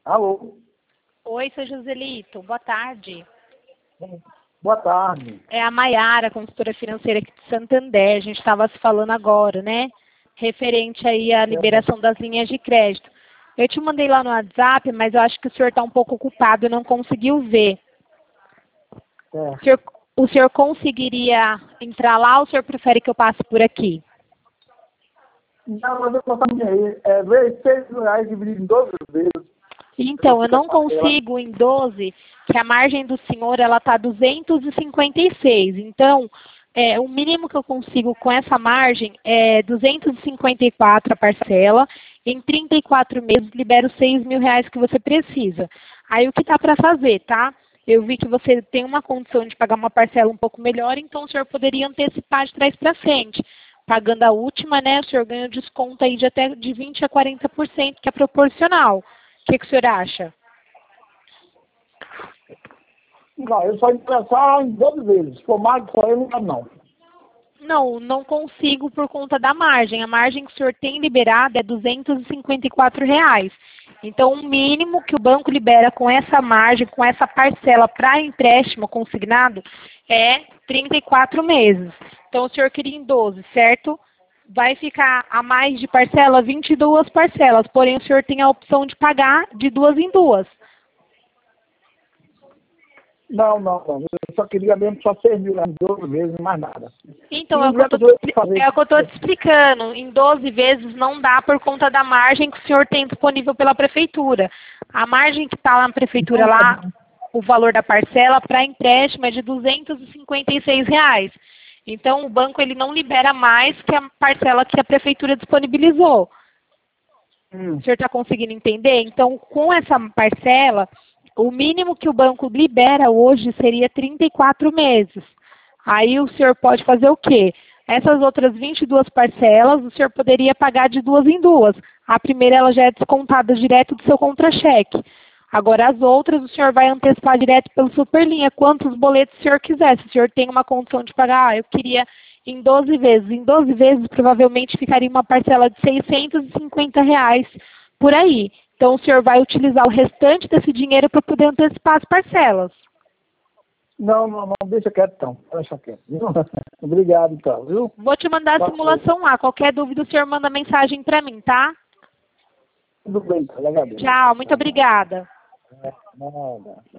Alô? Oi, seu Joselito, boa tarde. Boa tarde. É a Maiara, consultora financeira aqui de Santander. A gente estava se falando agora, né? Referente aí à liberação das linhas de crédito. Eu te mandei lá no WhatsApp, mas eu acho que o senhor está um pouco ocupado e não conseguiu ver. É. O senhor conseguiria entrar lá ou o senhor prefere que eu passe por aqui? Não, mas eu contar aí. É R$ 6 dividido em 12 vezes. Então, eu não consigo em 12, que a margem do senhor ela está 256. Então, o mínimo que eu consigo com essa margem é 254 a parcela. Em 34 meses, libero R$ 6.000 que você precisa. Aí, o que dá para fazer, tá? Eu vi que você tem uma condição de pagar uma parcela um pouco melhor, então o senhor poderia antecipar de trás para frente. Pagando a última, né, o senhor ganha um desconto aí de até de 20% a 40%, que é proporcional. O que o senhor acha? Não, eu só interessar em 12 vezes. Se for mais que só eu, não. Não, não consigo por conta da margem. A margem que o senhor tem liberada é R$ 254. Então, o mínimo que o banco libera com essa margem, com essa parcela para empréstimo consignado, é 34 meses. Então, o senhor queria em 12, certo? Vai ficar a mais de parcela 22 parcelas, porém o senhor tem a opção de pagar de duas em duas. Não. Eu só queria mesmo só 6.000 em 12 vezes, mais nada. Então, é o que eu estou te explicando. Em 12 vezes não dá por conta da margem que o senhor tem disponível pela prefeitura. A margem que está lá na prefeitura, lá, o valor da parcela para empréstimo é de R$ 256. Então, o banco ele não libera mais que a parcela que a prefeitura disponibilizou. O senhor está conseguindo entender? Então, com essa parcela, o mínimo que o banco libera hoje seria 34 meses. Aí o senhor pode fazer o quê? Essas outras 22 parcelas, o senhor poderia pagar de duas em duas. A primeira ela já é descontada direto do seu contra-cheque. Agora as outras o senhor vai antecipar direto pelo Superlinha, quantos boletos o senhor quiser. Se o senhor tem uma condição de pagar, eu queria em 12 vezes. Em 12 vezes provavelmente ficaria uma parcela de R$ 650 por aí. Então o senhor vai utilizar o restante desse dinheiro para poder antecipar as parcelas. Não, deixa quieto então. Deixa quieto. Obrigado então, viu? Vou te mandar a simulação lá. Qualquer dúvida o senhor manda mensagem para mim, tá? Tudo bem, então. Legal. Tchau, muito obrigada. Nada.